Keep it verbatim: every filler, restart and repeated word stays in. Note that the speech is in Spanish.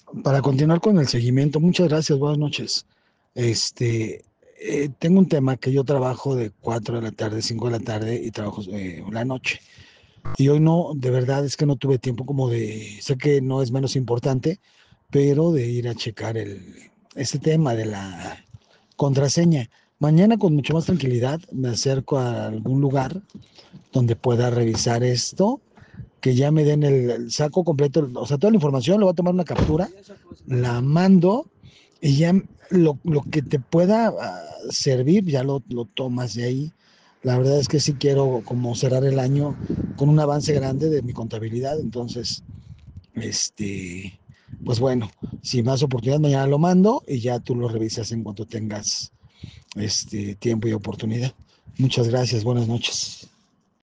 Para continuar con el seguimiento, muchas gracias, buenas noches. Este, eh, tengo un tema que yo trabajo de cuatro de la tarde, cinco de la tarde y trabajo eh, la noche. Y hoy no, de verdad es que no tuve tiempo como de, sé que no es menos importante, pero de ir a checar el, este tema de la contraseña. Mañana con mucho más tranquilidad me acerco a algún lugar donde pueda revisar esto, que ya me den el, el saco completo, o sea, toda la información, le voy a tomar una captura, la mando y ya lo, lo que te pueda uh, servir, ya lo, lo tomas de ahí. La verdad es que sí quiero como cerrar el año con un avance grande de mi contabilidad, entonces, este, pues bueno, si más oportunidad mañana lo mando y ya tú lo revisas en cuanto tengas este tiempo y oportunidad. Muchas gracias, buenas noches.